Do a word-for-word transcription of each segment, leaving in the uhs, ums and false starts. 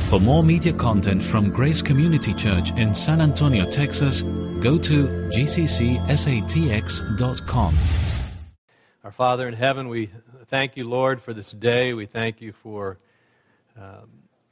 For more media content from Grace Community Church in San Antonio, Texas, go to g c c s a t x dot com. Our Father in heaven, we thank you, Lord, for this day. We thank you for um,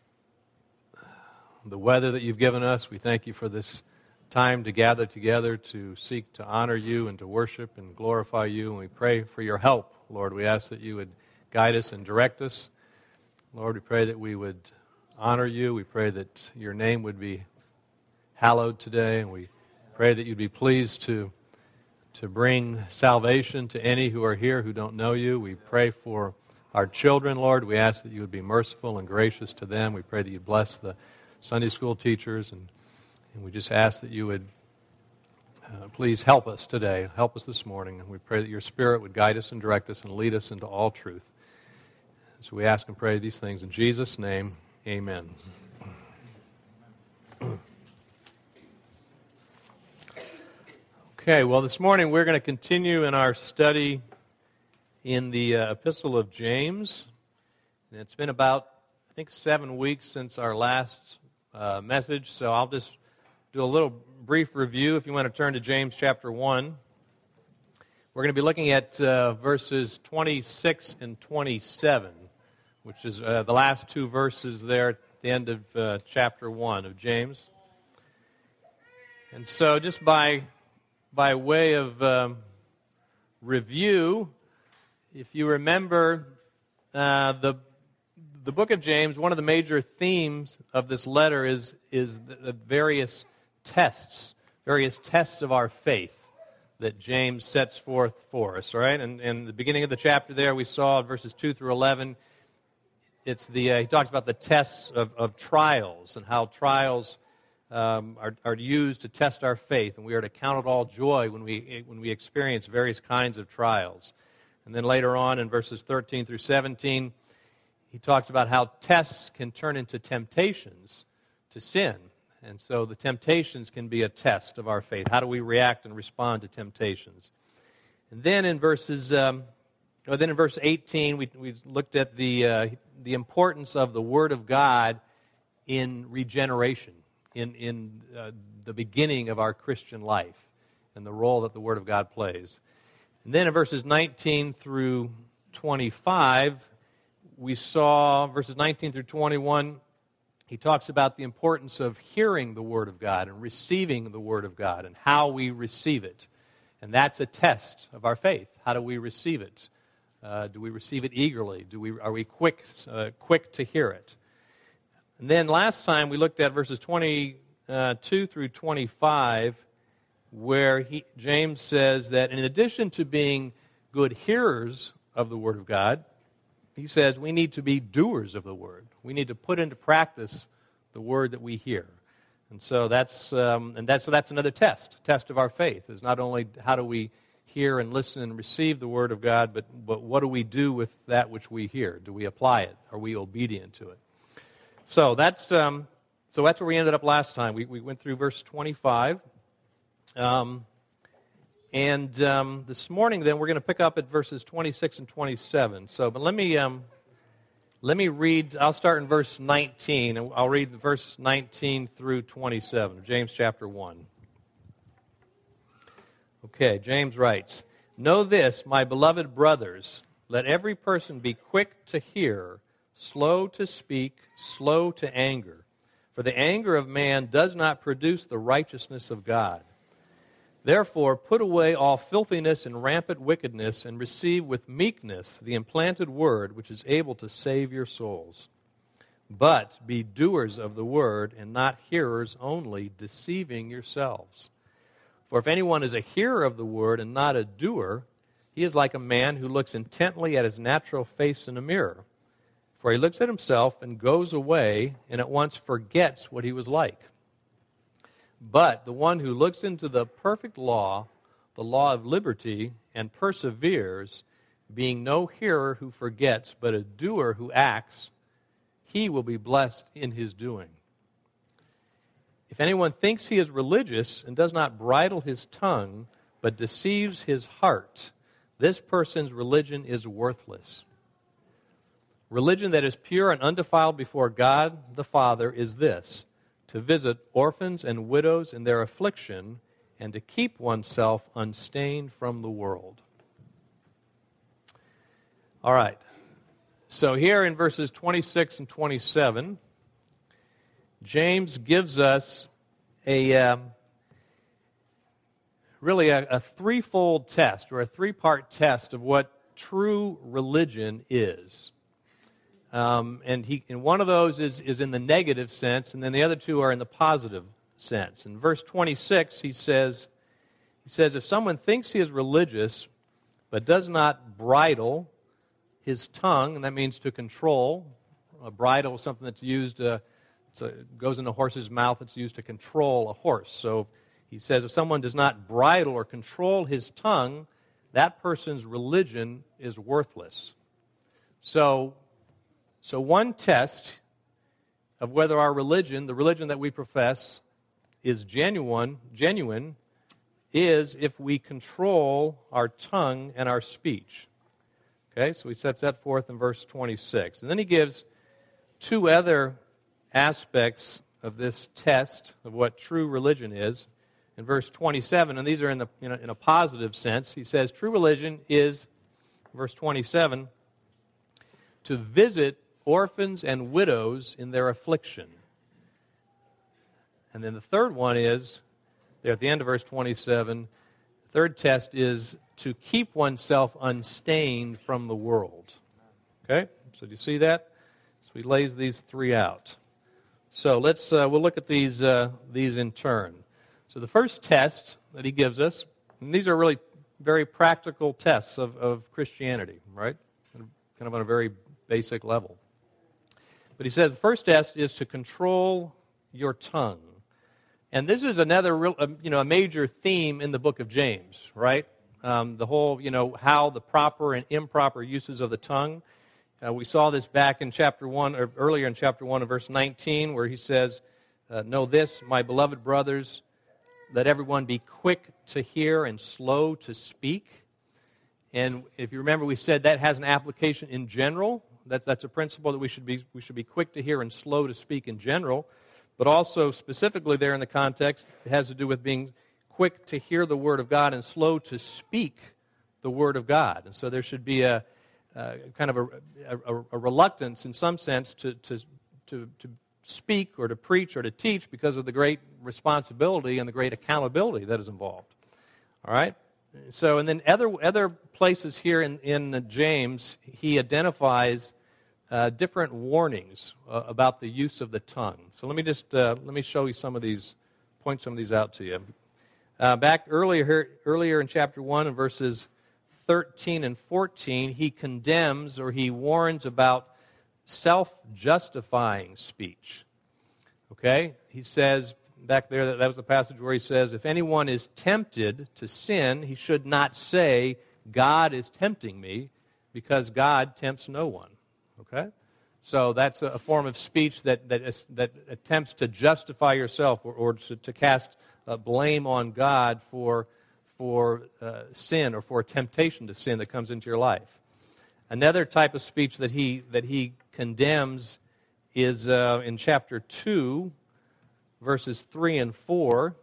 the weather that you've given us. We thank you for this time to gather together to seek to honor you and to worship and glorify you. And we pray for your help, Lord. We ask that you would guide us and direct us. Lord, we pray that we would honor you. We pray that your name would be hallowed today. And we pray that you'd be pleased to to bring salvation to any who are here who don't know you. We pray for our children, Lord. We ask that you would be merciful and gracious to them. We pray that you'd bless the Sunday school teachers, and, and we just ask that you would uh, please help us today, help us this morning, and we pray that your Spirit would guide us and direct us and lead us into all truth. So we ask and pray these things in Jesus' name, amen. Okay, well, this morning we're going to continue in our study in the uh, Epistle of James. And it's been about, I think, seven weeks since our last uh, message, so I'll just do a little brief review if you want to turn to James chapter one. We're going to be looking at uh, verses twenty-six and twenty-seven, which is uh, the last two verses there at the end of uh, chapter one of James. And so just by... By way of um, review, if you remember uh, the the book of James, one of the major themes of this letter is is the, the various tests, various tests of our faith that James sets forth for us. Right, and in the beginning of the chapter, there we saw verses two through eleven. It's the uh, he talks about the tests of, of trials and how trials Um, are, are used to test our faith, and we are to count it all joy when we when we experience various kinds of trials. And then later on in verses thirteen through seventeen, he talks about how tests can turn into temptations to sin. And so the temptations can be a test of our faith. How do we react and respond to temptations? And then in verses, um, or then in verse eighteen, we we looked at the uh, the importance of the Word of God in regeneration. in, in uh, the beginning of our Christian life and the role that the Word of God plays. And then in verses nineteen through twenty-five, we saw, verses nineteen through twenty-one, he talks about the importance of hearing the Word of God and receiving the Word of God and how we receive it. And that's a test of our faith. How do we receive it? Uh, do we receive it eagerly? Do we are we quick uh, quick to hear it? And then last time we looked at verses twenty-two through twenty-five, where he, James says that in addition to being good hearers of the Word of God, he says we need to be doers of the Word. We need to put into practice the Word that we hear. And so that's um, and that's so that's another test, test of our faith. Is not only how do we hear and listen and receive the Word of God, but but what do we do with that which we hear? Do we apply it? Are we obedient to it? So that's um, so that's where we ended up last time. We we went through verse twenty-five, um, and um, this morning then we're going to pick up at verses twenty-six and twenty-seven. So, but let me um, let me read. I'll start in verse nineteen, and I'll read verse nineteen through twenty-seven of James chapter one. Okay, James writes, "Know this, my beloved brothers, let every person be quick to hear, slow to speak, slow to anger. For the anger of man does not produce the righteousness of God. Therefore, put away all filthiness and rampant wickedness, and receive with meekness the implanted word, which is able to save your souls. But be doers of the word, and not hearers only, deceiving yourselves. For if anyone is a hearer of the word and not a doer, he is like a man who looks intently at his natural face in a mirror. For he looks at himself and goes away and at once forgets what he was like. But the one who looks into the perfect law, the law of liberty, and perseveres, being no hearer who forgets, but a doer who acts, he will be blessed in his doing. If anyone thinks he is religious and does not bridle his tongue, but deceives his heart, this person's religion is worthless. Religion that is pure and undefiled before God the Father is this, to visit orphans and widows in their affliction and to keep oneself unstained from the world. All right. So here in verses twenty-six and twenty-seven, James gives us a um, really a, a threefold test or a three-part test of what true religion is. Um, and he, and one of those is, is in the negative sense, and then the other two are in the positive sense. In verse twenty-six, he says, he says, if someone thinks he is religious but does not bridle his tongue, and that means to control. A bridle is something that's used, uh, so it goes in a horse's mouth, it's used to control a horse. So he says if someone does not bridle or control his tongue, that person's religion is worthless. So, so one test of whether our religion, the religion that we profess, is genuine, genuine, is if we control our tongue and our speech. Okay, so he sets that forth in verse twenty-six. And then he gives two other aspects of this test of what true religion is. In verse twenty-seven, and these are in, the, in, a, in a positive sense, he says true religion is, verse twenty-seven, to visit orphans and widows in their affliction. And then the third one is, there at the end of verse twenty-seven, the third test is to keep oneself unstained from the world. Okay? So do you see that? So he lays these three out. So let's uh, we'll look at these uh, these in turn. So the first test that he gives us, and these are really very practical tests of, of Christianity, right? Kind of on a very basic level. But he says the first test is to control your tongue. And this is another, real, uh, you know, a major theme in the book of James, right? Um, the whole, you know, how the proper and improper uses of the tongue. Uh, we saw this back in chapter one, or earlier in chapter one of verse nineteen, where he says, uh, know this, my beloved brothers, let everyone be quick to hear and slow to speak. And if you remember, we said that has an application in general. That's, that's a principle that we should be we should be quick to hear and slow to speak in general. But also specifically there in the context, it has to do with being quick to hear the Word of God and slow to speak the Word of God. And so there should be a, a kind of a, a, a reluctance in some sense to, to, to, to speak or to preach or to teach because of the great responsibility and the great accountability that is involved. All right? So, and then other other places here in, in James, he identifies uh, different warnings uh, about the use of the tongue. So let me just, uh, let me show you some of these, point some of these out to you. Uh, back earlier, earlier in chapter one, in verses thirteen and fourteen, he condemns or he warns about self-justifying speech. Okay? He says, back there, that, that was the passage where he says, if anyone is tempted to sin, he should not say, God is tempting me, because God tempts no one. Okay? So that's a, a form of speech that, that, is, that attempts to justify yourself or, or to, to cast uh, blame on God for, for uh, sin or for a temptation to sin that comes into your life. Another type of speech that he, that he condemns is uh, in chapter two, verses three and four.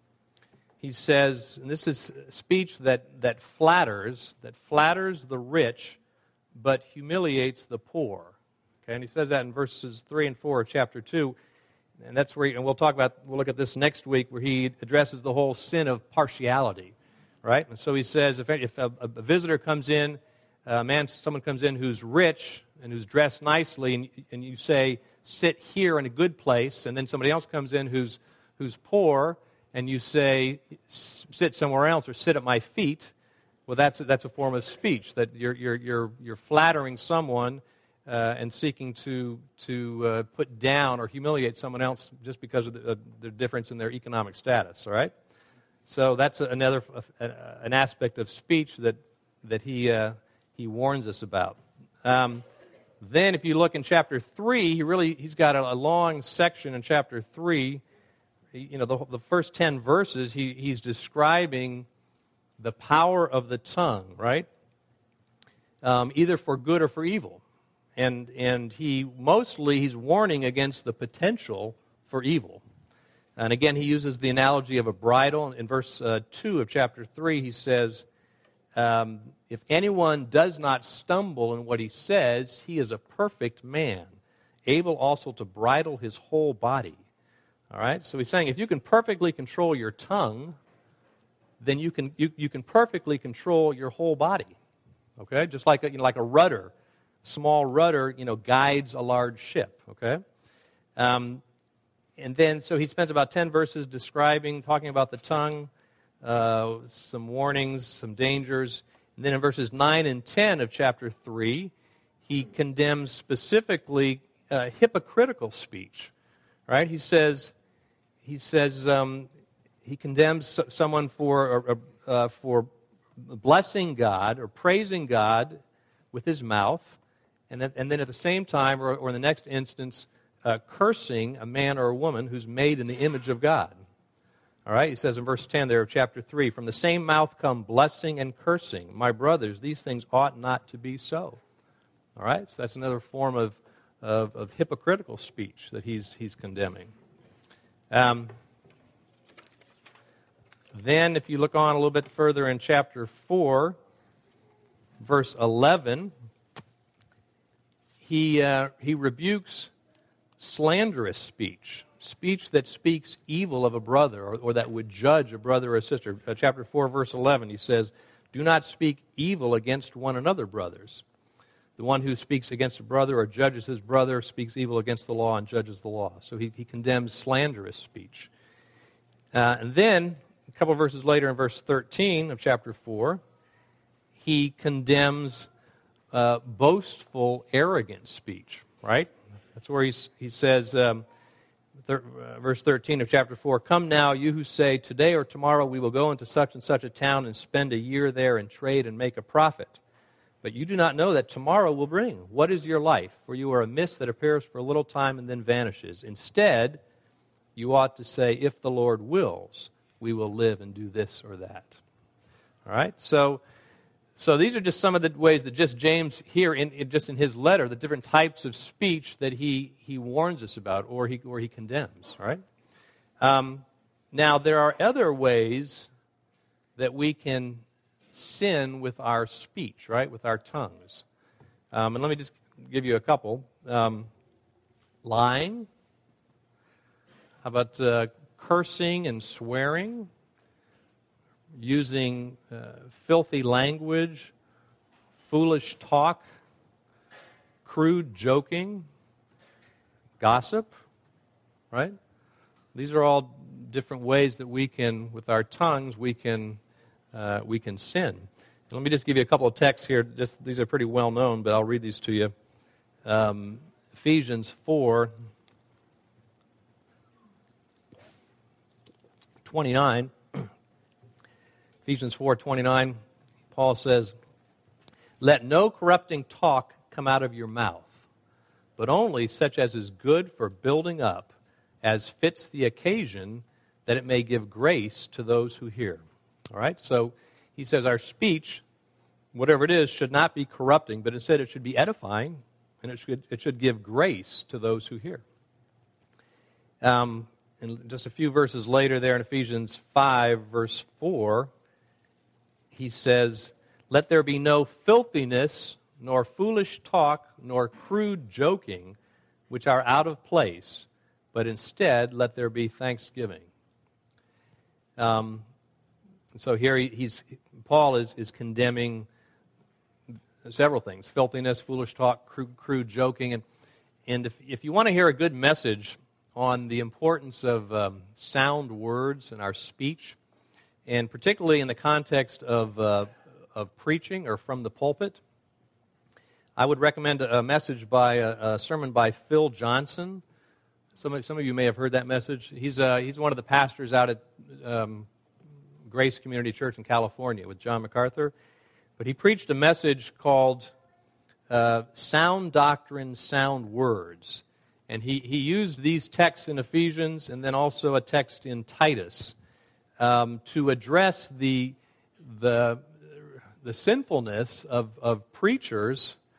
He says, and this is speech that, that flatters, that flatters the rich, but humiliates the poor. Okay, and he says that in verses three and four of chapter two. And that's where, he, and we'll talk about, we'll look at this next week, where he addresses the whole sin of partiality, right? And so he says, if, if a, a visitor comes in, a man, someone comes in who's rich and who's dressed nicely, and, and you say, sit here in a good place, and then somebody else comes in who's who's poor, and you say, sit somewhere else or sit at my feet, well, that's a, that's a form of speech, that you're you're you're you're flattering someone uh, and seeking to to uh, put down or humiliate someone else just because of the, uh, the difference in their economic status. All right, so that's another uh, an aspect of speech that that he uh, he warns us about. Um, Then, if you look in chapter three, he really he's got a, a long section in chapter three. He, you know, the, the first ten verses, he, he's describing the power of the tongue, right? Um, either for good or for evil. and and he mostly he's warning against the potential for evil. And again, he uses the analogy of a bridle. In verse uh, two of chapter three, he says, um, if anyone does not stumble in what he says, he is a perfect man, able also to bridle his whole body. All right? So he's saying if you can perfectly control your tongue, then you can you, you can perfectly control your whole body. Okay? Just like a, you know, like a rudder. Small rudder, you know, guides a large ship. Okay? Um, and then, so he spends about ten verses describing, talking about the tongue, uh, some warnings, some dangers. And then in verses nine and ten of chapter three, he condemns specifically uh, hypocritical speech. Right? He says, he says um, he condemns someone for uh, for blessing God or praising God with his mouth, and then, and then at the same time, or, or in the next instance, uh, cursing a man or a woman who's made in the image of God. All right, he says in verse ten there of chapter three, from the same mouth come blessing and cursing. My brothers, these things ought not to be so. All right, so that's another form of Of, of hypocritical speech that he's he's condemning. Um, then, if you look on a little bit further in chapter four, verse eleven, he uh, he rebukes slanderous speech, speech that speaks evil of a brother, or, or that would judge a brother or a sister. Uh, chapter four, verse eleven, he says, "Do not speak evil against one another, brothers. The one who speaks against a brother or judges his brother speaks evil against the law and judges the law." So he, he condemns slanderous speech. Uh, and then, a couple of verses later in verse thirteen of chapter four, he condemns uh, boastful, arrogant speech, right? That's where he's, he says, um, thir- uh, verse thirteen of chapter four, "Come now, you who say, today or tomorrow we will go into such and such a town and spend a year there and trade and make a profit. But you do not know that tomorrow will bring. What is your life? For you are a mist that appears for a little time and then vanishes. Instead, you ought to say, if the Lord wills, we will live and do this or that." All right? So, so these are just some of the ways that just James here, in, in just in his letter, the different types of speech that he, he warns us about or he, or he condemns. All right? Um, now, there are other ways that we can sin with our speech, right, with our tongues. Um, and let me just give you a couple. Um, lying. How about uh, cursing and swearing? Using uh, filthy language, foolish talk, crude joking, gossip, right? These are all different ways that we can, with our tongues, we can Uh, we can sin. And let me just give you a couple of texts here. Just, these are pretty well known, but I'll read these to you. Um, Ephesians four twenty-nine. Ephesians four twenty-nine. Paul says, "Let no corrupting talk come out of your mouth, but only such as is good for building up, as fits the occasion, that it may give grace to those who hear." All right, so he says our speech, whatever it is, should not be corrupting, but instead it should be edifying, and it should it should give grace to those who hear. Um, and just a few verses later there in Ephesians five, verse four, he says, "Let there be no filthiness, nor foolish talk, nor crude joking, which are out of place, but instead let there be thanksgiving." Um So here he, he's Paul is, is condemning several things: filthiness, foolish talk, crude, crude joking, and and if if you want to hear a good message on the importance of um, sound words in our speech, and particularly in the context of uh, of preaching or from the pulpit, I would recommend a message by a, a sermon by Phil Johnson. Some of, some of you may have heard that message. He's uh, he's one of the pastors out at Um, Grace Community Church in California with John MacArthur. But he preached a message called uh, Sound Doctrine, Sound Words. And he, he used these texts in Ephesians and then also a text in Titus um, to address the, the, the sinfulness of, of preachers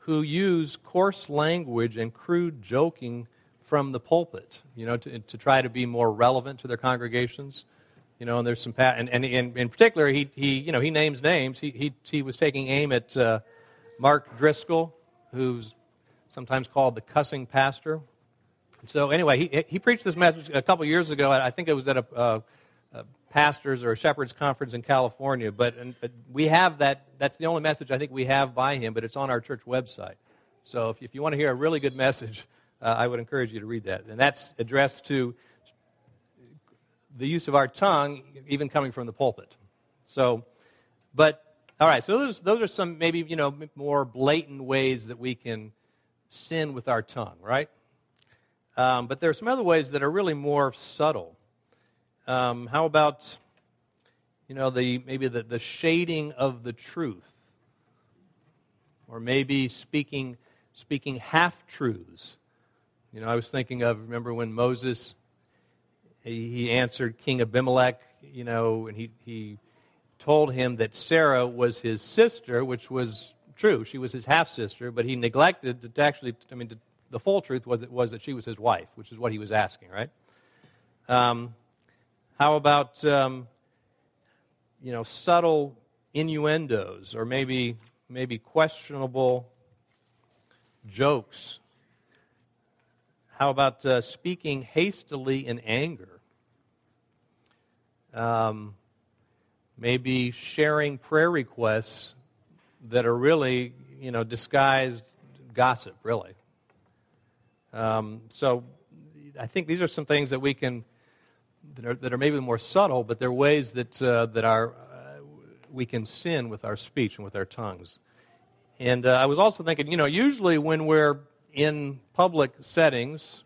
who use coarse language and crude joking from the pulpit, you know, to, to try to be more relevant to their congregations. You know, and there's some, pa- and, and, and in particular, he, he, you know, he names names. He, he, he was taking aim at uh, Mark Driscoll, who's sometimes called the cussing pastor. So anyway, he he preached this message a couple years ago. I think it was at a, a, a pastors or a shepherds conference in California. But and, uh, we have that. That's the only message I think we have by him. But it's on our church website. So if, if you want to hear a really good message, uh, I would encourage you to read that. And that's addressed to the use of our tongue, even coming from the pulpit. So, but all right. So those those are some maybe you know more blatant ways that we can sin with our tongue, right? Um, but there are some other ways that are really more subtle. Um, how about, you know, the maybe the, the shading of the truth, or maybe speaking speaking half truths. You know, I was thinking of remember when Moses he, he answered King Abimelech, you know, and he he told him that Sarah was his sister, which was true. She was his half sister, but he neglected to actually, I mean. To, The full truth was, was that she was his wife, which is what he was asking, right? Um, how about, um, you know, subtle innuendos or maybe maybe questionable jokes? How about uh, speaking hastily in anger? Um, maybe sharing prayer requests that are really, you know, disguised gossip, really. Um, so I think these are some things that we can, that are, that are maybe more subtle, but they're ways that uh, that are uh, we can sin with our speech and with our tongues. And uh, I was also thinking, you know, usually when we're in public settings,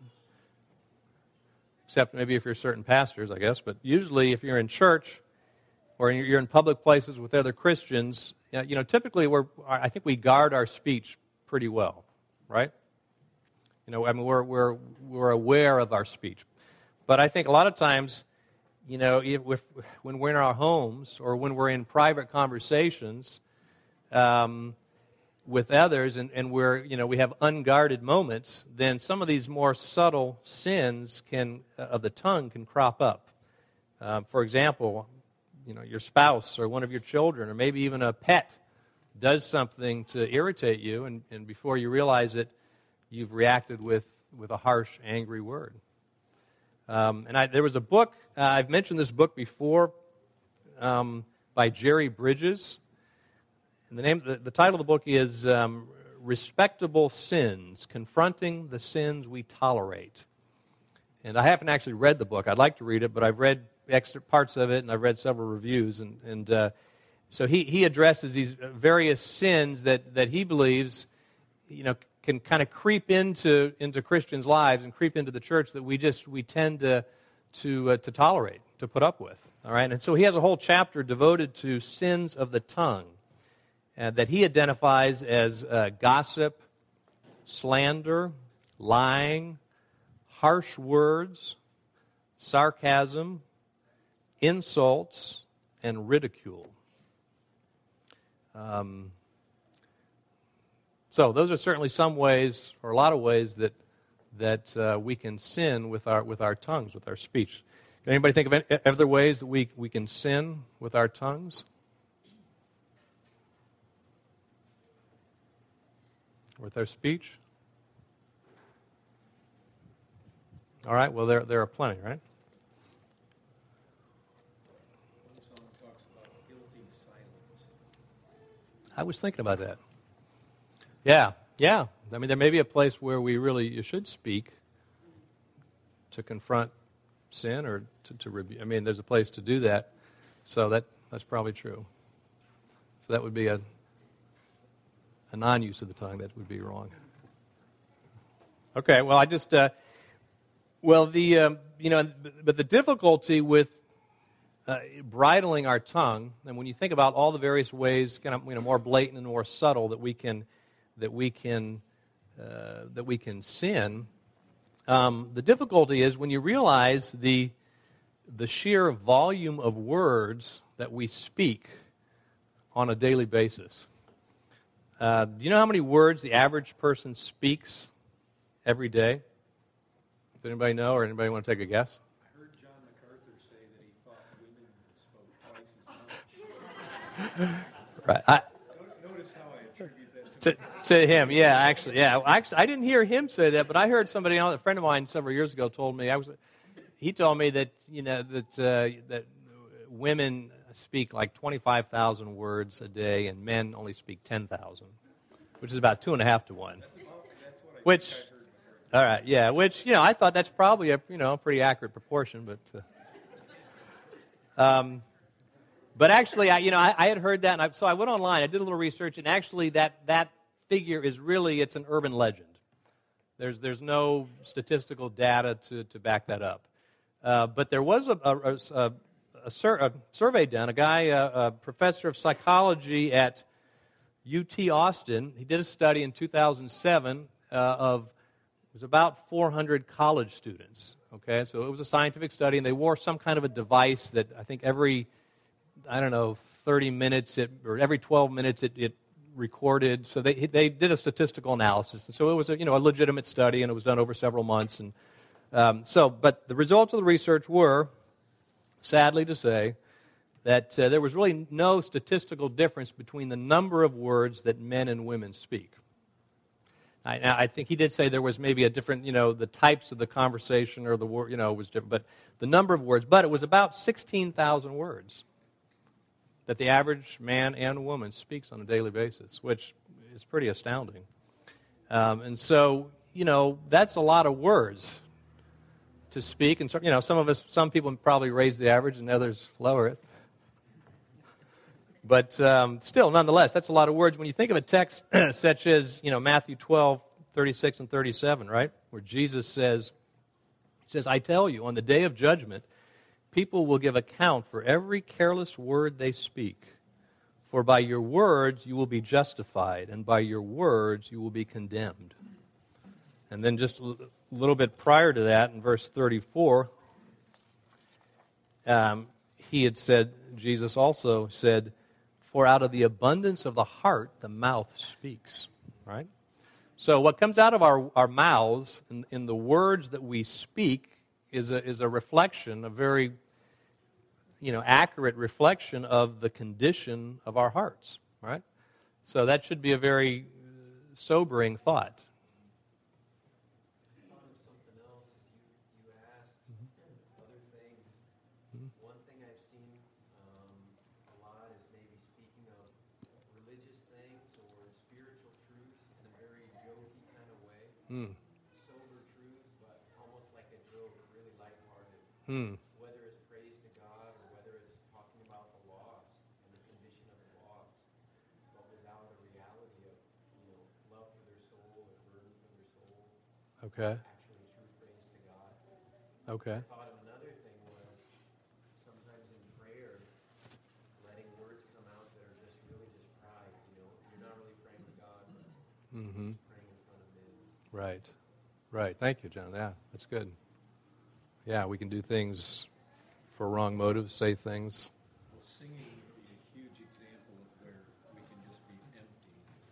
except maybe if you're certain pastors, I guess, but usually if you're in church or you're in public places with other Christians, you know, typically we're, I think we guard our speech pretty well, right? You know, I mean, we're we're we're aware of our speech, but I think a lot of times, you know, if, if when we're in our homes or when we're in private conversations um, with others, and, and we're you know we have unguarded moments, then some of these more subtle sins can uh, of the tongue can crop up. Um, for example, you know, your spouse or one of your children, or maybe even a pet, does something to irritate you, and, and before you realize it, you've reacted with, with a harsh, angry word. Um, and I, there was a book, uh, I've mentioned this book before, um, by Jerry Bridges. And the name, the, the title of the book is um, Respectable Sins, Confronting the Sins We Tolerate. And I haven't actually read the book. I'd like to read it, but I've read extra parts of it, and I've read several reviews. And, and uh, so he, he addresses these various sins that, that he believes, you know, can kind of creep into into Christians' lives and creep into the church that we just we tend to to uh, to tolerate, to put up with. All right, and so he has a whole chapter devoted to sins of the tongue uh, that he identifies as uh, gossip, slander, lying, harsh words, sarcasm, insults, and ridicule. Um, So those are certainly some ways, or a lot of ways, that that uh, we can sin with our with our tongues, with our speech. Can anybody think of any other ways that we, we can sin with our tongues? With our speech? All right, well, there, there are plenty, right? One song talks about guilty silence. I was thinking about that. Yeah, yeah. I mean, there may be a place where we really you should speak to confront sin or to, to rebuke. I mean, there's a place to do that. So that that's probably true. So that would be a a non-use of the tongue. That would be wrong. Okay. Well, I just uh, well the um, you know, but the difficulty with uh, bridling our tongue, and when you think about all the various ways, kind of you know, more blatant and more subtle that we can. that we can uh, that we can sin. Um, the difficulty is when you realize the the sheer volume of words that we speak on a daily basis. Uh, do you know how many words the average person speaks every day? Does anybody know, or anybody want to take a guess? I heard John MacArthur say that he thought women spoke twice as much. Right. I, Notice how I attribute that to to, to him, yeah, actually, yeah. Actually, I didn't hear him say that, but I heard somebody else, a friend of mine several years ago told me, I was, he told me that, you know, that uh, that women speak like twenty-five thousand words a day, and men only speak ten thousand, which is about two and a half to one. Which, all right, yeah, which, you know, I thought that's probably a, you know, a pretty accurate proportion, but, uh, um, but actually, I, you know, I, I had heard that, and I, so I went online, I did a little research, and actually that, that figure is really, it's an urban legend. There's, there's no statistical data to, to back that up. Uh, but there was a, a, a, a, sur- a survey done, a guy, a, a professor of psychology at U T Austin, he did a study in two thousand seven uh, of, it was about four hundred college students, okay? So it was a scientific study, and they wore some kind of a device that I think every, I don't know, thirty minutes, it, or every twelve minutes it, it recorded. So they they did a statistical analysis. And so it was a, you know, a legitimate study, and it was done over several months. And um, so, but the results of the research were, sadly to say, that uh, there was really no statistical difference between the number of words that men and women speak. I, I think he did say there was maybe a different, you know, the types of the conversation or the word, you know, was different, but the number of words, but it was about sixteen thousand words that the average man and woman speaks on a daily basis, which is pretty astounding. Um, and so, you know, that's a lot of words to speak, and so, you know, some of us, some people probably raise the average, and others lower it. But um, still, nonetheless, that's a lot of words. When you think of a text such as, you know, Matthew twelve, thirty-six and thirty-seven, right, where Jesus says, he says, I tell you, on the day of judgment, people will give account for every careless word they speak. For by your words you will be justified, and by your words you will be condemned. And then just a little bit prior to that, in verse thirty-four, um, he had said, Jesus also said, for out of the abundance of the heart, the mouth speaks, right? So what comes out of our, our mouths in, in the words that we speak is a, is a reflection, a very, you know, accurate reflection of the condition of our hearts, right? So that should be a very sobering thought. Mm. Sober truth, but almost like a joke, really lighthearted. Mm. Whether it's praise to God or whether it's talking about the lost and the condition of the lost, but without a reality of, you know, love for their soul or burden for their soul. Okay. Actually, true praise to God. Okay. I thought of another thing was sometimes in prayer, letting words come out that are just really just pride. You know, you're not really praying to God, but Mm-hmm. praying in front of men. Right. Right. Thank you, John. Yeah, that's good. Yeah, we can do things for wrong motives, say things. Well, singing would be a huge example of where we can just be empty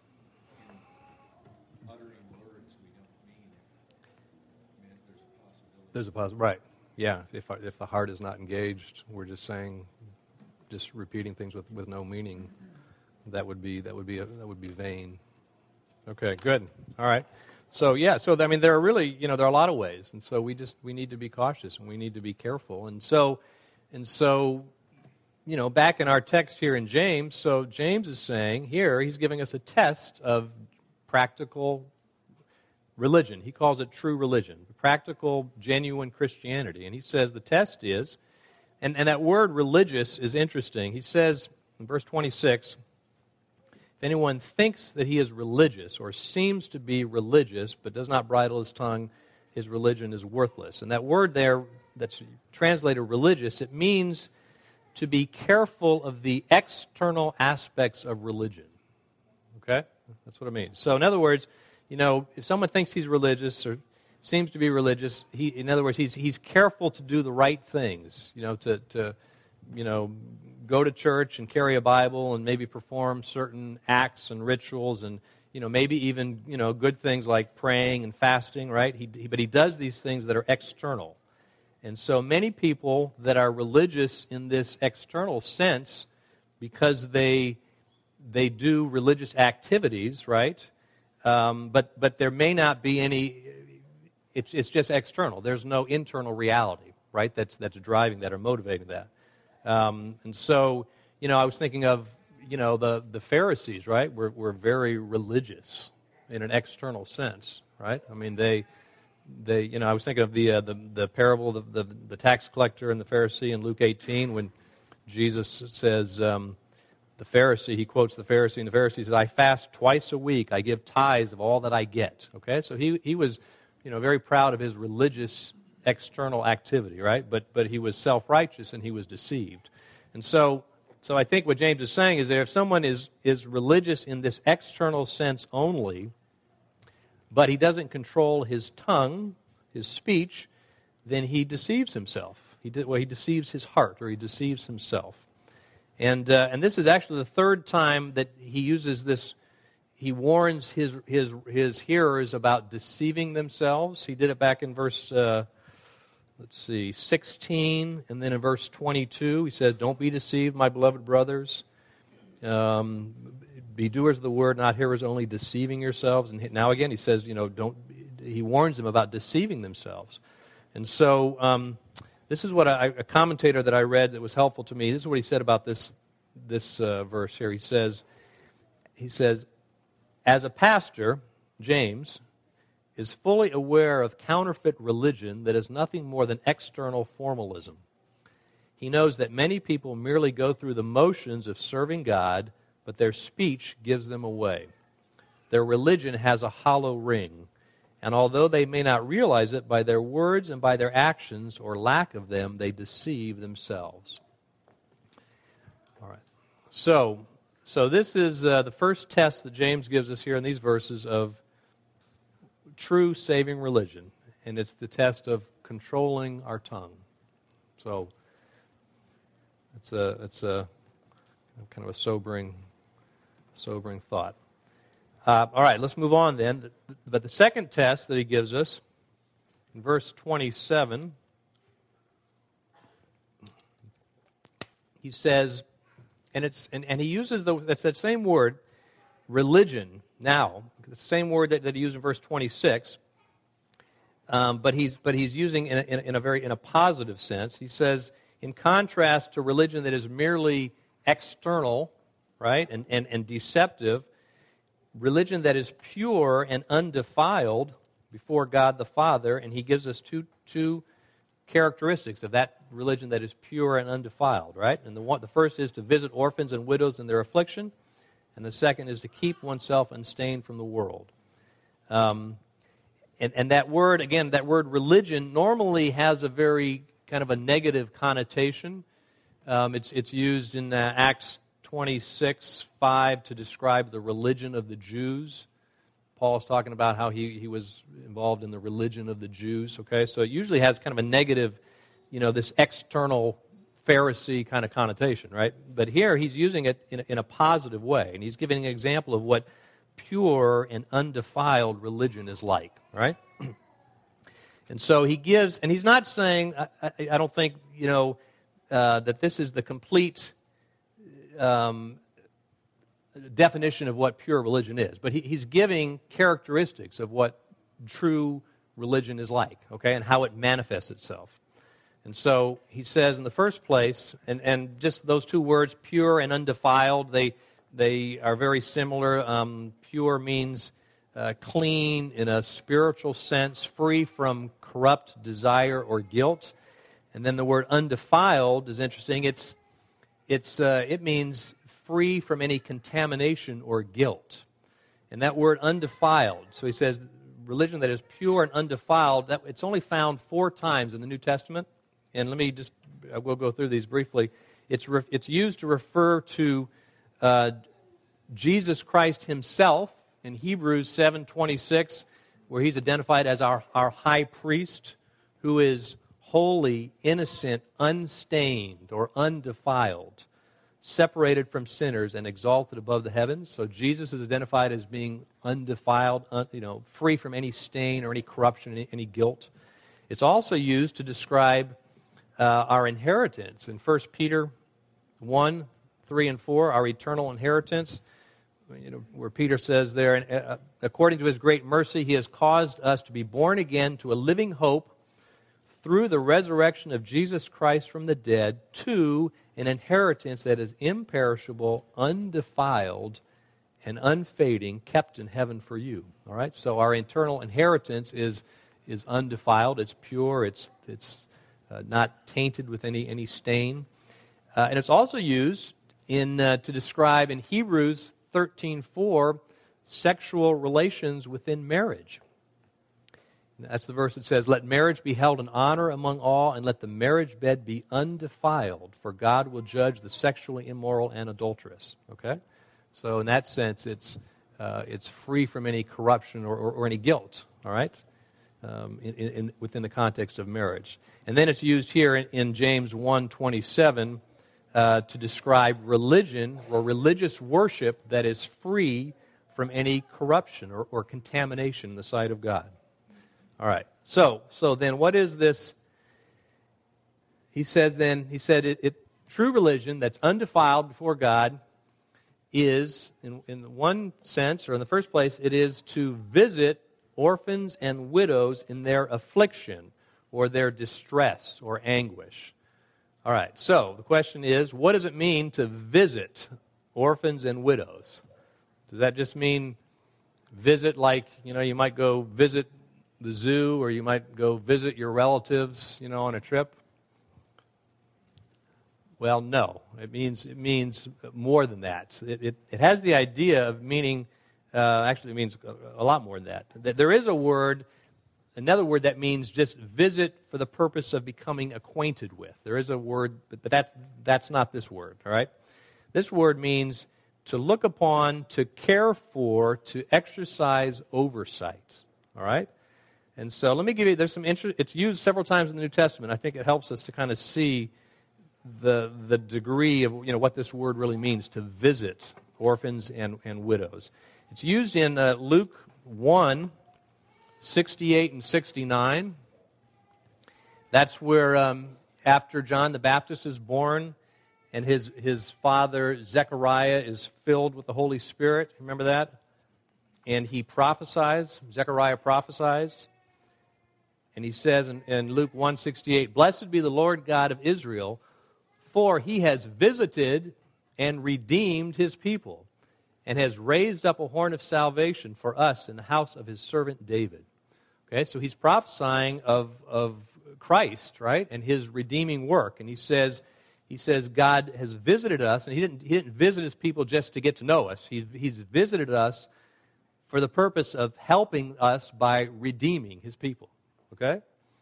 in uttering words we don't mean. I mean, there's a possibility. There's a possibility. Right. Yeah, if if the heart is not engaged, we're just saying, just repeating things with, with no meaning. That would be that would be a, that would be vain. Okay, good. All right. So yeah, so I mean, there are really, you know, there are a lot of ways, and so we just we need to be cautious and we need to be careful, and so and so, you know, back in our text here in James, so James is saying here he's giving us a test of practical religion. He calls it true religion, practical, genuine Christianity, and he says the test is, and and that word religious is interesting. He says in verse twenty-six. If anyone thinks that he is religious or seems to be religious but does not bridle his tongue, his religion is worthless. And that word there that's translated religious, it means to be careful of the external aspects of religion. Okay? That's what it means. So in other words, you know, if someone thinks he's religious or seems to be religious, he, in other words, he's he's careful to do the right things, you know, to, to you know, go to church and carry a Bible and maybe perform certain acts and rituals and, you know, maybe even, you know, good things like praying and fasting, right? He, he, but he does these things that are external. And so many people that are religious in this external sense, because they they do religious activities, right? Um, but but there may not be any. It's it's just external. There's no internal reality, right? That's that's driving that or motivating that. Um, and so, you know, I was thinking of, you know, the the Pharisees, right? Were were very religious in an external sense, right? I mean, they. They, you know, I was thinking of the uh, the, the parable of the, the the tax collector and the Pharisee in Luke eighteen when Jesus says, um, the Pharisee, he quotes the Pharisee, and the Pharisee says, "I fast twice a week. I give tithes of all that I get." Okay, so he he was, you know, very proud of his religious external activity, right? But but he was self-righteous and he was deceived, and so so I think what James is saying is that if someone is is religious in this external sense only, but he doesn't control his tongue, his speech, then he deceives himself. He de- well, he deceives his heart, or he deceives himself. And uh, and this is actually the third time that he uses this. He warns his his his hearers about deceiving themselves. He did it back in verse, uh, let's see, sixteen, and then in verse twenty-two, he says, "Don't be deceived, my beloved brothers. Um, Be doers of the word, not hearers only, deceiving yourselves." And now again, he says, you know, don't. He warns them about deceiving themselves. And so, um, this is what I, a commentator that I read that was helpful to me. This is what he said about this this uh, verse here. He says, he says, as a pastor, James is fully aware of counterfeit religion that is nothing more than external formalism. He knows that many people merely go through the motions of serving God, but their speech gives them away. Their religion has a hollow ring, and although they may not realize it, by their words and by their actions, or lack of them, they deceive themselves. All right. So, so this is uh, the first test that James gives us here in these verses of true saving religion, and it's the test of controlling our tongue. So, it's a it's a kind of a sobering. Sobering thought. Uh, all right, let's move on then. But the second test that he gives us, in verse twenty-seven, he says, and it's and, and he uses the that's that same word, religion. Now, the same word that, that he used in verse twenty-six, um, but he's but he's using in a, in, a, in a very in a positive sense. He says, in contrast to religion that is merely external, right, and, and, and deceptive, religion that is pure and undefiled before God the Father, and he gives us two two characteristics of that religion that is pure and undefiled, right? And the one, the first is to visit orphans and widows in their affliction, and the second is to keep oneself unstained from the world. Um, and, and that word, again, that word religion normally has a very kind of a negative connotation. Um, it's it's used in uh, Acts twenty-six five to describe the religion of the Jews. Paul is talking about how he, he was involved in the religion of the Jews. Okay, so it usually has kind of a negative, you know, this external Pharisee kind of connotation, right? But here he's using it in a, in a positive way, and he's giving an example of what pure and undefiled religion is like, right? And so he gives, and he's not saying, I, I, I don't think, you know, uh, that this is the complete Um, definition of what pure religion is, but he, he's giving characteristics of what true religion is like, okay, and how it manifests itself. And so he says in the first place, and, and just those two words, pure and undefiled, they they are very similar. Um, pure means uh, clean in a spiritual sense, free from corrupt desire or guilt. And then the word undefiled is interesting. It's It's uh, it means free from any contamination or guilt. And that word undefiled, so he says religion that is pure and undefiled, that it's only found four times in the New Testament. And let me just, I will go through these briefly. It's re, it's used to refer to uh, Jesus Christ himself in Hebrews seven twenty-six, where he's identified as our, our high priest who is holy, innocent, unstained, or undefiled. separated from sinners and exalted above the heavens. So Jesus is identified as being undefiled, un, you know, free from any stain or any corruption, any, any guilt. It's also used to describe uh, our inheritance. In First Peter one, three, and four, our eternal inheritance, you know, where Peter says there, uh, according to his great mercy, he has caused us to be born again to a living hope through the resurrection of Jesus Christ from the dead, to an inheritance that is imperishable, undefiled, and unfading, kept in heaven for you. All right? So our eternal inheritance is is undefiled, it's pure, it's it's uh, not tainted with any any stain. Uh, and it's also used in uh, to describe in Hebrews thirteen four sexual relations within marriage. That's the verse that says, "Let marriage be held in honor among all, and let the marriage bed be undefiled, for God will judge the sexually immoral and adulterous." Okay? So in that sense, it's uh, it's free from any corruption or, or, or any guilt, all right, um, in, in, within the context of marriage. And then it's used here in, in James one twenty-seven uh, to describe religion or religious worship that is free from any corruption or, or contamination in the sight of God. All right. So, so then, what is this? He says. Then he said, it, it true religion that's undefiled before God is, in, in one sense, or in the first place, it is to visit orphans and widows in their affliction or their distress or anguish. All right. So the question is, what does it mean to visit orphans and widows? Does that just mean visit, like, you know, you might go visit the zoo, or you might go visit your relatives, you know, on a trip? Well, no. It means it means more than that. It it, it has the idea of meaning. Uh, actually, it means a, a lot more than that. There is a word, another word that means just visit for the purpose of becoming acquainted with. There is a word, but, but that's that's not this word. All right. This word means to look upon, to care for, to exercise oversight. All right. And so let me give you, there's some interest, it's used several times in the New Testament. I think it helps us to kind of see the the degree of, you know, what this word really means, to visit orphans and, and widows. It's used in uh, Luke one, sixty-eight and sixty-nine. That's where um, after John the Baptist is born and his, his father Zechariah is filled with the Holy Spirit. Remember that? And he prophesies, Zechariah prophesies. And he says in, in Luke one sixty-eight, "Blessed be the Lord God of Israel, for he has visited and redeemed his people, and has raised up a horn of salvation for us in the house of his servant David." Okay, so he's prophesying of, of Christ, right, and his redeeming work. And he says, he says God has visited us, and he didn't, he didn't visit his people just to get to know us. He, he's visited us for the purpose of helping us by redeeming his people. Okay?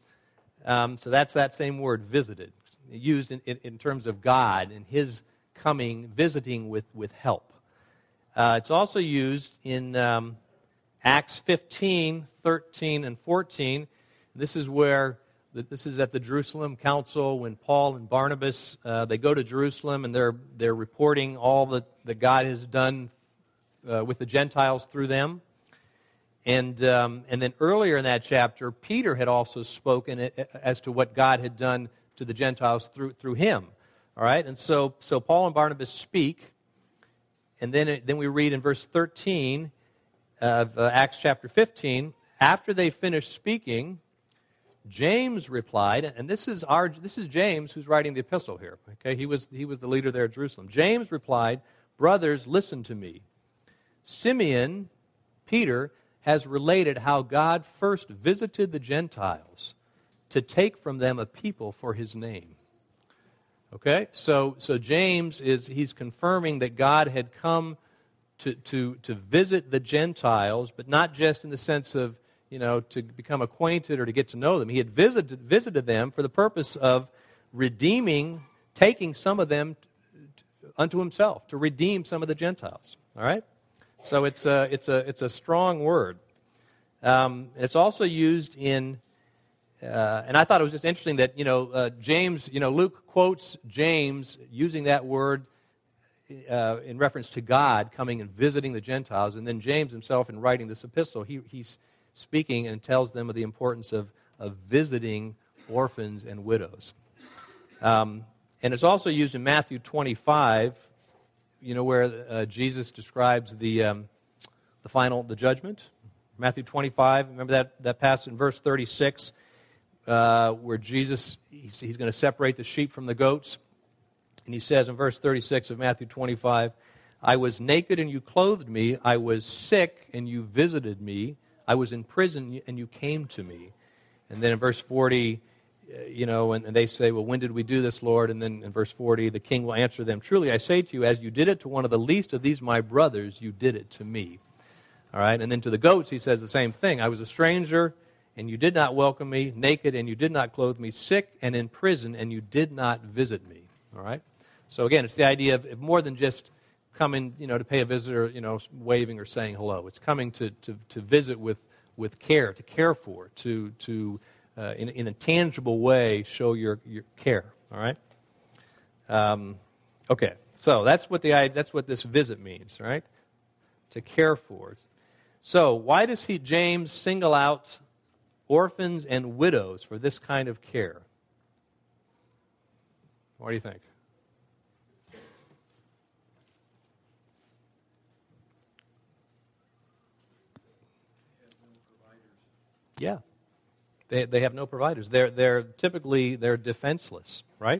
Um, so that's that same word, visited, used in, in, in terms of God and his coming, visiting with, with help. Uh, it's also used in um, Acts fifteen, thirteen, and fourteen. This is where, this is at the Jerusalem Council when Paul and Barnabas, uh, they go to Jerusalem and they're, they're reporting all that, that God has done uh, with the Gentiles through them. And um, and then earlier in that chapter, Peter had also spoken as to what God had done to the Gentiles through through him. All right, and so so Paul and Barnabas speak, and then it, then we read in verse thirteen of uh, Acts chapter fifteen. After they finished speaking, James replied, and this is our this is James who's writing the epistle here. Okay, he was he was the leader there at Jerusalem. James replied, "Brothers, listen to me. Simeon, Peter, has related how God first visited the Gentiles to take from them a people for his name." Okay? So so James is he's confirming that God had come to to to visit the Gentiles, but not just in the sense of, you know, to become acquainted or to get to know them. He had visited visited them for the purpose of redeeming, taking some of them unto himself, to redeem some of the Gentiles. All right? So it's a it's a it's a strong word. Um, it's also used in, uh, and I thought it was just interesting that, you know, uh, James, you know, Luke quotes James using that word uh, in reference to God coming and visiting the Gentiles. And then James himself, in writing this epistle, he, he's speaking and tells them of the importance of, of visiting orphans and widows. Um, and it's also used in Matthew twenty-five, you know, where uh, Jesus describes the um, the final, the judgment. Matthew twenty-five, remember that, that passage in verse thirty-six, uh, where Jesus, he's, he's going to separate the sheep from the goats. And he says in verse thirty-six of Matthew twenty-five, I was naked and you clothed me. I was sick and you visited me. I was in prison and you came to me. And then in verse forty, you know, and, and they say, well, when did we do this, Lord? And then in verse forty, the king will answer them, truly I say to you, as you did it to one of the least of these my brothers, you did it to me. All right, and then to the goats he says the same thing. I was a stranger and you did not welcome me, naked and you did not clothe me, sick and in prison and you did not visit me. All right? So again, it's the idea of more than just coming, you know, to pay a visitor, you know, waving or saying hello. It's coming to, to, to visit with, with care, to care for, to, to uh, in, in a tangible way show your, your care. All right? Um, okay, so that's what, the, that's what this visit means, right? To care for. So why does he, James, single out orphans and widows for this kind of care? What do you think? Yeah, they they have no providers. They're they're typically they're defenseless, right?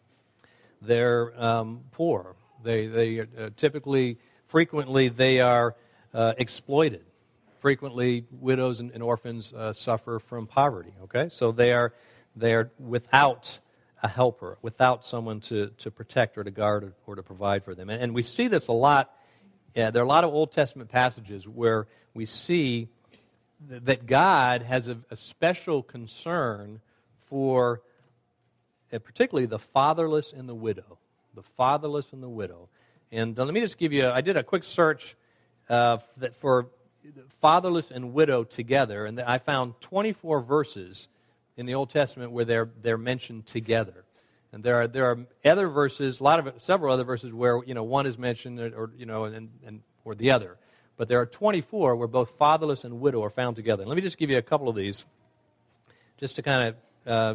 They're um, poor. They they uh, typically frequently they are uh, exploited. Frequently, widows and, and orphans uh, suffer from poverty. Okay, so they are they are without a helper, without someone to to protect or to guard or, or to provide for them. And, and we see this a lot. Yeah, there are a lot of Old Testament passages where we see that God has a, a special concern for uh, particularly the fatherless and the widow. The fatherless and the widow. And uh, let me just give you, a, I did a quick search uh, that for fatherless and widow together, and I found twenty-four verses in the Old Testament where they're they're mentioned together. And there are there are other verses, a lot of several other verses where, you know, one is mentioned or, or you know and, and or the other. But there are twenty-four where both fatherless and widow are found together. Let me just give you a couple of these, just to kind of uh,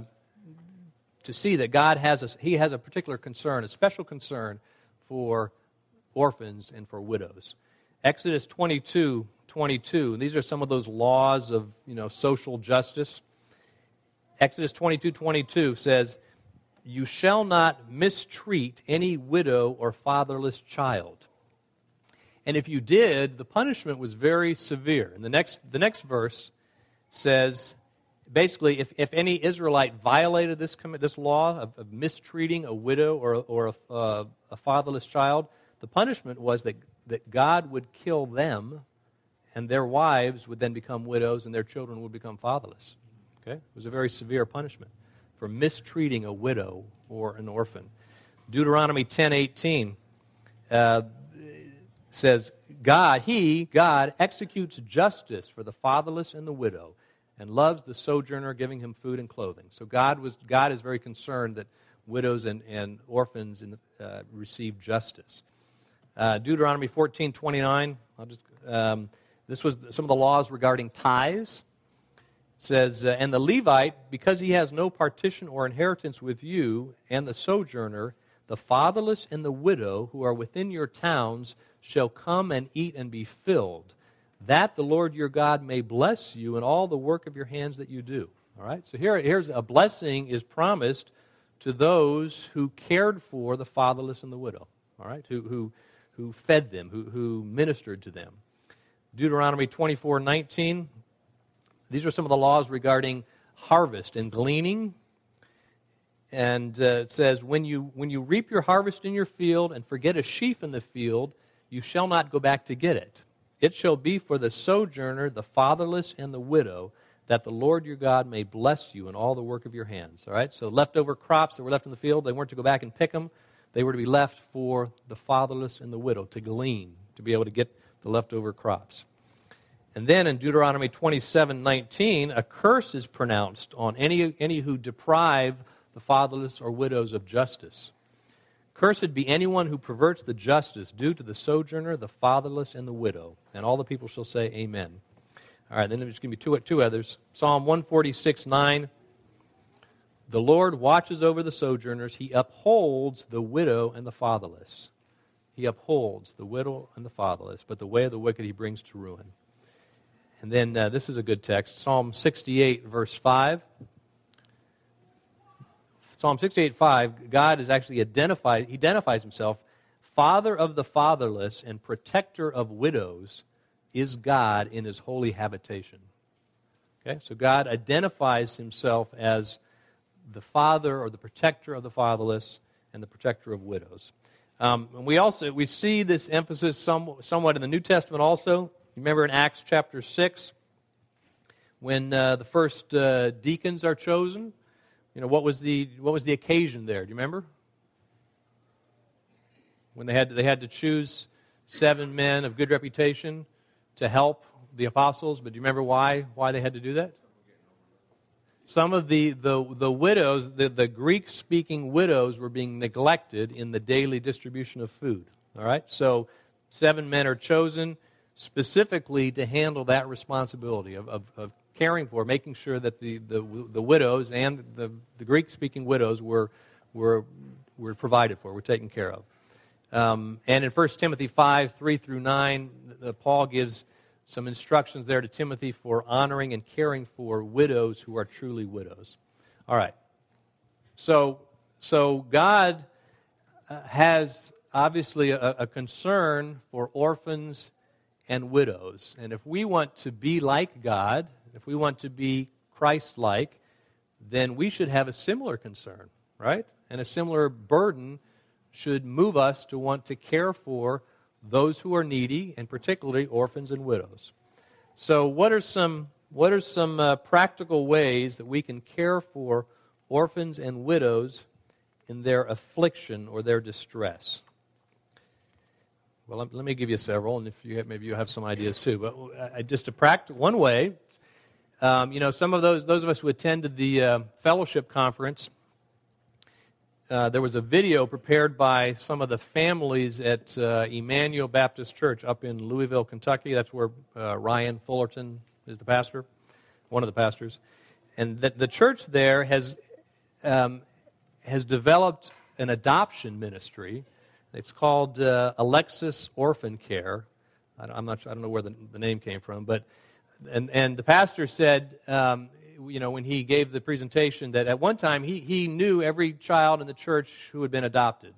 to see that God has a, He has a particular concern, a special concern for orphans and for widows. Exodus twenty-two twenty-two. And these are some of those laws of, you know, social justice. Exodus twenty-two twenty-two says, "You shall not mistreat any widow or fatherless child." And if you did, the punishment was very severe. And the next, the next verse says, basically, if, if any Israelite violated this this law of, of mistreating a widow or, or a, uh, a fatherless child, the punishment was that, that God would kill them, and their wives would then become widows, and their children would become fatherless. Okay? It was a very severe punishment for mistreating a widow or an orphan. Deuteronomy ten eighteen. Uh, says, God, He, God, executes justice for the fatherless and the widow and loves the sojourner, giving him food and clothing. So God was God is very concerned that widows and, and orphans in the, uh, receive justice. Uh, Deuteronomy fourteen twenty-nine, I'll just, um, this was some of the laws regarding tithes. It says, uh, and the Levite, because he has no partition or inheritance with you, and the sojourner, the fatherless and the widow who are within your towns shall come and eat and be filled, that the Lord your God may bless you in all the work of your hands that you do. All right? So here, here's a blessing is promised to those who cared for the fatherless and the widow. All right? Who who who fed them, who who ministered to them. Deuteronomy twenty-four nineteen. These are some of the laws regarding harvest and gleaning. And uh, it says, when you when you reap your harvest in your field and forget a sheaf in the field, you shall not go back to get it. It shall be for the sojourner, the fatherless, and the widow, that the Lord your God may bless you in all the work of your hands. All right? So leftover crops that were left in the field, they weren't to go back and pick them. They were to be left for the fatherless and the widow to glean, to be able to get the leftover crops. And then in Deuteronomy twenty-seven nineteen, a curse is pronounced on any, any who deprive the fatherless or widows of justice. Cursed be anyone who perverts the justice due to the sojourner, the fatherless, and the widow. And all the people shall say, Amen. All right, then there's going to be two, two others. Psalm one forty-six, nine. The Lord watches over the sojourners. He upholds the widow and the fatherless. He upholds the widow and the fatherless, but the way of the wicked he brings to ruin. And then uh, this is a good text, Psalm sixty-eight, verse five. Psalm sixty-eight, five, God is actually identified, he identifies himself, Father of the fatherless and protector of widows is God in his holy habitation. Okay, so God identifies himself as the father or the protector of the fatherless and the protector of widows. Um, and we also, we see this emphasis some, somewhat in the New Testament also. Remember in Acts chapter six, when uh, the first uh, deacons are chosen, you know, what was the what was the occasion there? Do you remember? When they had they had to choose seven men of good reputation to help the apostles, but do you remember why why they had to do that? Some of the the, the widows, the, the Greek-speaking widows, were being neglected in the daily distribution of food. All right, so seven men are chosen specifically to handle that responsibility of, of, of caring for, making sure that the, the, the widows and the, the Greek-speaking widows were, were, were provided for, were taken care of. Um, and in First Timothy five, three through nine, the, Paul gives some instructions there to Timothy for honoring and caring for widows who are truly widows. All right. So, so God uh, has obviously a, a concern for orphans and widows. And if we want to be like God, if we want to be Christ-like, then we should have a similar concern, right? And a similar burden should move us to want to care for those who are needy, and particularly orphans and widows. So what are some, what are some uh, practical ways that we can care for orphans and widows in their affliction or their distress? Well, let me give you several, and if you have, maybe you have some ideas too. But uh, just to practice one way, um, you know, some of those those of us who attended the uh, fellowship conference, uh, there was a video prepared by some of the families at uh, Emmanuel Baptist Church up in Louisville, Kentucky. That's where uh, Ryan Fullerton is the pastor, one of the pastors, and the, the church there has um, has developed an adoption ministry. It's called uh, Alexis Orphan Care. I, I'm not sure, I don't know where the, the name came from, but and and the pastor said, um, you know, when he gave the presentation, that at one time he he knew every child in the church who had been adopted,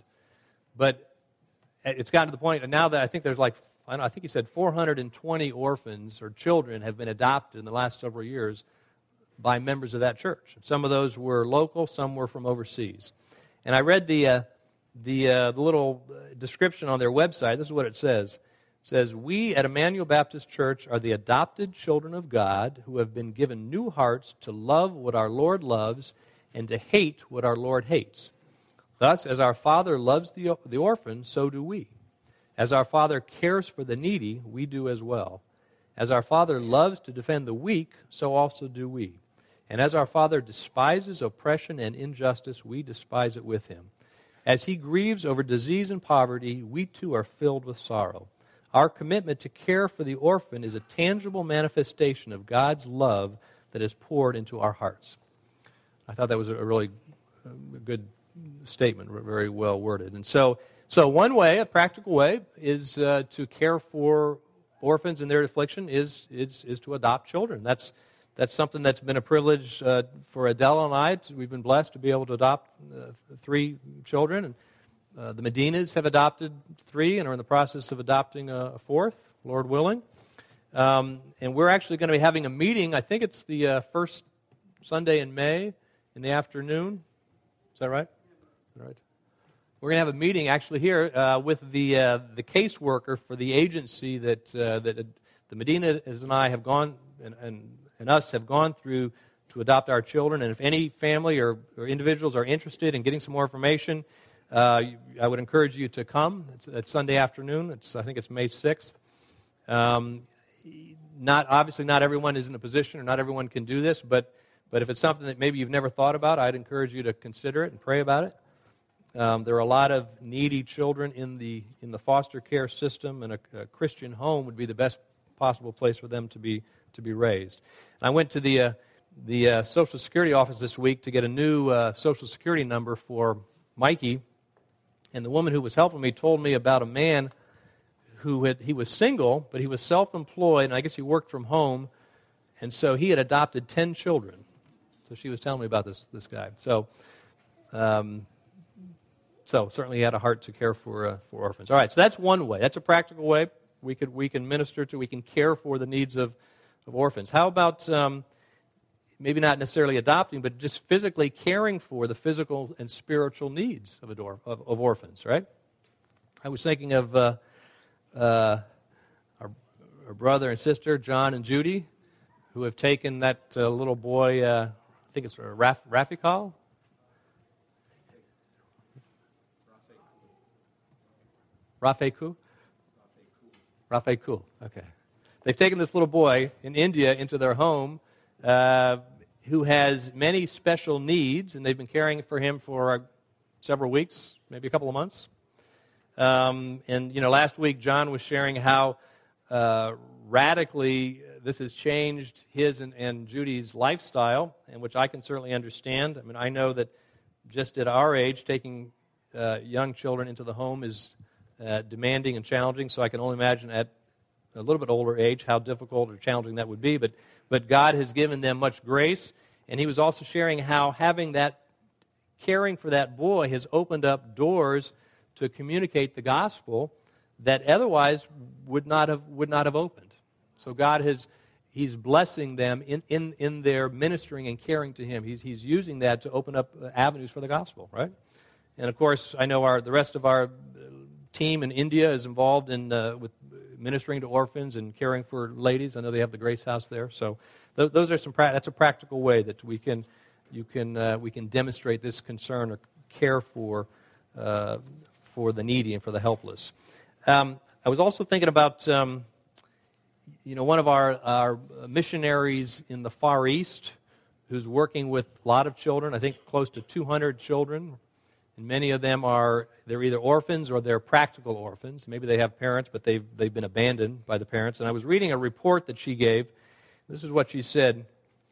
but it's gotten to the point now that I think there's like I don't know, I think he said four hundred twenty orphans or children have been adopted in the last several years by members of that church. Some of those were local, some were from overseas, and I read the. Uh, The, uh, the little description on their website. This is what it says. It says, we at Emmanuel Baptist Church are the adopted children of God who have been given new hearts to love what our Lord loves and to hate what our Lord hates. Thus, as our Father loves the, the orphan, so do we. As our Father cares for the needy, we do as well. As our Father loves to defend the weak, so also do we. And as our Father despises oppression and injustice, we despise it with him. As he grieves over disease and poverty, we too are filled with sorrow. Our commitment to care for the orphan is a tangible manifestation of God's love that is poured into our hearts. I thought that was a really good statement, very well worded. And so, so one way, a practical way, is uh, to care for orphans in their affliction is is is to adopt children. That's That's something that's been a privilege uh, for Adela and I. We've been blessed to be able to adopt uh, three children. And uh, the Medinas have adopted three and are in the process of adopting a, a fourth, Lord willing. Um, and we're actually going to be having a meeting. I think it's the uh, first Sunday in May in the afternoon. Is that right? All right. We're going to have a meeting actually here uh, with the uh, the caseworker for the agency that uh, that uh, the Medinas and I have gone and. and and us have gone through to adopt our children. And if any family or, or individuals are interested in getting some more information, uh, I would encourage you to come. It's, it's Sunday afternoon. It's I think it's May sixth. Um, not obviously not everyone is in a position or not everyone can do this, but but if it's something that maybe you've never thought about, I'd encourage you to consider it and pray about it. Um, there are a lot of needy children in the in the foster care system, and a, a Christian home would be the best possible place for them to be to be raised. I went to the uh, the uh, Social Security office this week to get a new uh, Social Security number for Mikey, and the woman who was helping me told me about a man who had he was single, but he was self-employed, and I guess he worked from home, and so he had adopted ten children. So she was telling me about this this guy. So. Um, So certainly he had a heart to care for uh, for orphans. All right, so that's one way. That's a practical way we could we can minister to, we can care for the needs of, of orphans. How about um, maybe not necessarily adopting, but just physically caring for the physical and spiritual needs of, ador- of, of orphans, right? I was thinking of uh, uh, our, our brother and sister, John and Judy, who have taken that uh, little boy, uh, I think it's Raf- Rafikal, Rafeku? Rafeku, okay. They've taken this little boy in India into their home uh, who has many special needs, and they've been caring for him for uh, several weeks, maybe a couple of months. Um, and, you know, last week John was sharing how uh, radically this has changed his and, and Judy's lifestyle, and which I can certainly understand. I mean, I know that just at our age, taking uh, young children into the home is Uh, demanding and challenging, so I can only imagine at a little bit older age how difficult or challenging that would be. But, but God has given them much grace, and he was also sharing how having that, caring for that boy has opened up doors to communicate the gospel that otherwise would not have would not have opened. So God has He's blessing them in, in, in their ministering and caring to Him. He's He's using that to open up avenues for the gospel, right? And of course, I know our the rest of our team in India is involved in uh, with ministering to orphans and caring for ladies. I know they have the Grace House there. So th- those are some. Pra- that's a practical way that we can you can uh, we can demonstrate this concern or care for uh, for the needy and for the helpless. Um, I was also thinking about um, you know one of our our missionaries in the Far East who's working with a lot of children. I think close to two hundred children. And many of them are, they're either orphans or they're practical orphans. Maybe they have parents, but they've, they've been abandoned by the parents. And I was reading a report that she gave. This is what she said.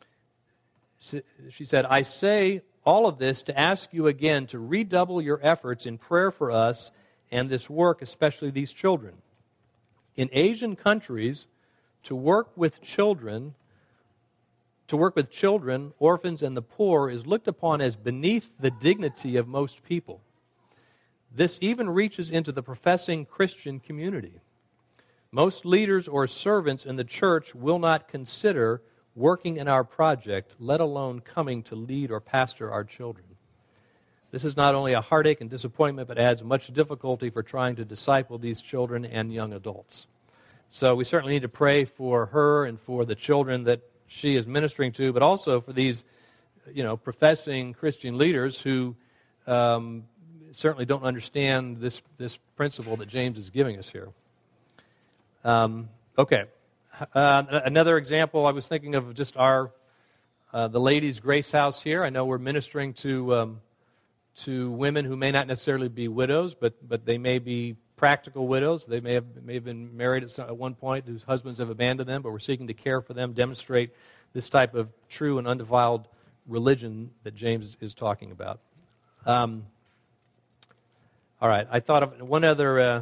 She said, I say all of this to ask you again to redouble your efforts in prayer for us and this work, especially these children. In Asian countries, to work with children To work with children, orphans, and the poor is looked upon as beneath the dignity of most people. This even reaches into the professing Christian community. Most leaders or servants in the church will not consider working in our project, let alone coming to lead or pastor our children. This is not only a heartache and disappointment, but adds much difficulty for trying to disciple these children and young adults. So we certainly need to pray for her and for the children that she is ministering to, but also for these, you know, professing Christian leaders who um, certainly don't understand this this principle that James is giving us here. Um, okay, uh, another example. I was thinking of just our uh, the ladies' Grace House here. I know we're ministering to um, to women who may not necessarily be widows, but but they may be practical widows. They may have may have been married at, some, at one point whose husbands have abandoned them, but we're seeking to care for them, demonstrate this type of true and undefiled religion that James is talking about. Um, all right, I thought of one other uh,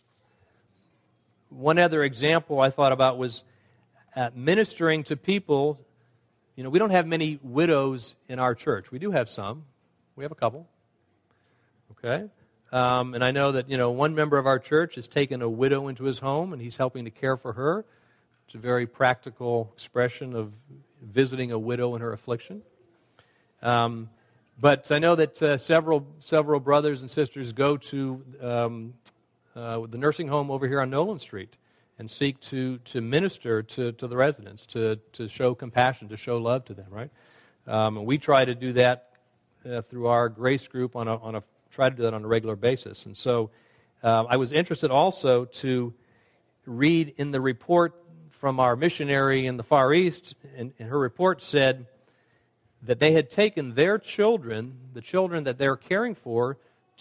one other example I thought about was uh, ministering to people. You know, we don't have many widows in our church. We do have some. We have a couple. Okay. Um, and I know that, you know, one member of our church has taken a widow into his home, and he's helping to care for her. It's a very practical expression of visiting a widow in her affliction. Um, but I know that uh, several several brothers and sisters go to um, uh, the nursing home over here on Nolan Street and seek to to minister to, to the residents, to, to show compassion, to show love to them, right? Um, and we try to do that uh, through our grace group on a on a try to do that on a regular basis. And so uh, I was interested also to read in the report from our missionary in the Far East, and, and her report said that they had taken their children, the children that they're caring for,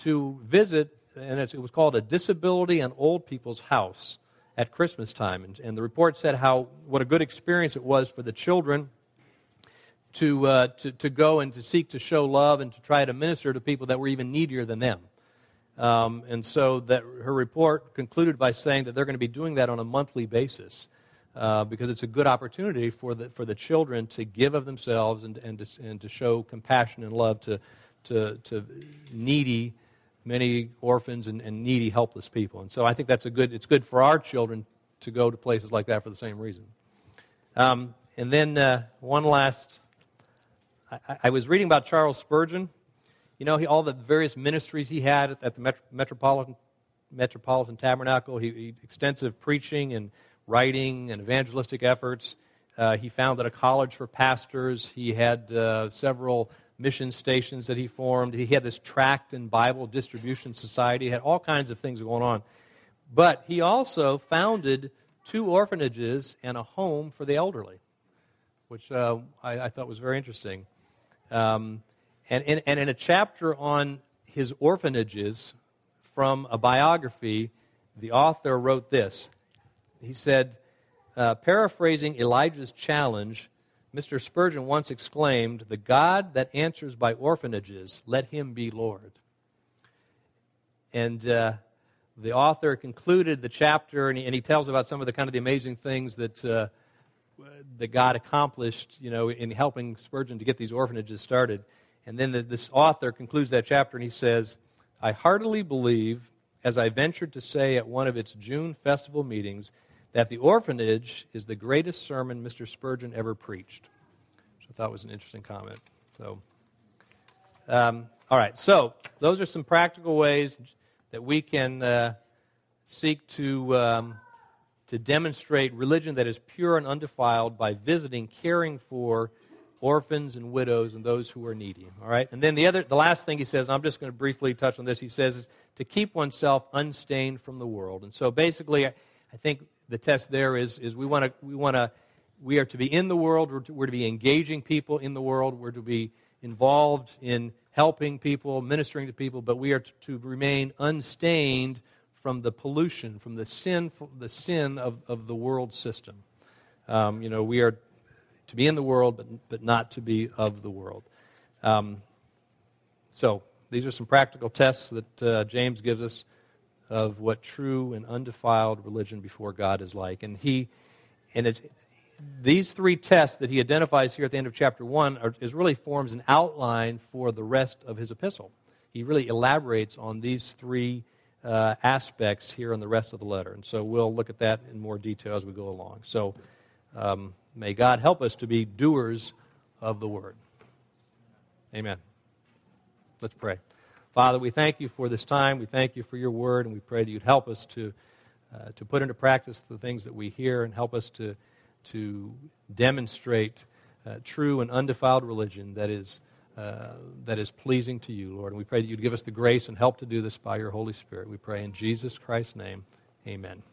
to visit, and it was called a Disability and Old People's House at Christmas time. And, and the report said how what a good experience it was for the children to, uh, to, to go and to seek to show love and to try to minister to people that were even needier than them. Um, and so that her report concluded by saying that they're going to be doing that on a monthly basis uh, because it's a good opportunity for the for the children to give of themselves and and to, and to show compassion and love to to, to needy, many orphans and, and needy, helpless people. And so I think that's a good. It's good for our children to go to places like that for the same reason. Um, and then uh, one last. I, I was reading about Charles Spurgeon. You know, he, all the various ministries he had at the Met- Metropolitan Metropolitan Tabernacle. He, he extensive preaching and writing and evangelistic efforts. Uh, he founded a college for pastors. He had uh, several mission stations that he formed. He had this tract and Bible distribution society. He had all kinds of things going on. But he also founded two orphanages and a home for the elderly, which uh, I, I thought was very interesting. Um, And in, and in a chapter on his orphanages from a biography, the author wrote this. He said, uh, paraphrasing Elijah's challenge, Mister Spurgeon once exclaimed, "The God that answers by orphanages, let him be Lord." And uh, the author concluded the chapter, and he, and he tells about some of the kind of the amazing things that uh, that God accomplished, you know, in helping Spurgeon to get these orphanages started. And then the, this author concludes that chapter and he says, "I heartily believe, as I ventured to say at one of its June festival meetings, that the orphanage is the greatest sermon Mister Spurgeon ever preached." Which I thought was an interesting comment. So, um, all right. So those are some practical ways that we can uh, seek to um, to demonstrate religion that is pure and undefiled by visiting, caring for orphans and widows and those who are needy. All right, and then the other, the last thing he says, and I'm just going to briefly touch on this. He says is to keep oneself unstained from the world. And so basically, I, I think the test there is is we want to we want to we are to be in the world. We're to, we're to be engaging people in the world. We're to be involved in helping people, ministering to people, but we are to, to remain unstained from the pollution, from the sin, the sin of, of the world system. Um, you know, we are to be in the world, but but not to be of the world. Um, so these are some practical tests that uh, James gives us of what true and undefiled religion before God is like. And he, and it's these three tests that he identifies here at the end of chapter one are, is really forms an outline for the rest of his epistle. He really elaborates on these three uh, aspects here in the rest of the letter. And so we'll look at that in more detail as we go along. So um, may God help us to be doers of the word. Amen. Let's pray. Father, we thank you for this time. We thank you for your word, and we pray that you'd help us to uh, to put into practice the things that we hear and help us to to demonstrate uh, true and undefiled religion that is uh, that is pleasing to you, Lord. And we pray that you'd give us the grace and help to do this by your Holy Spirit. We pray in Jesus Christ's name. Amen.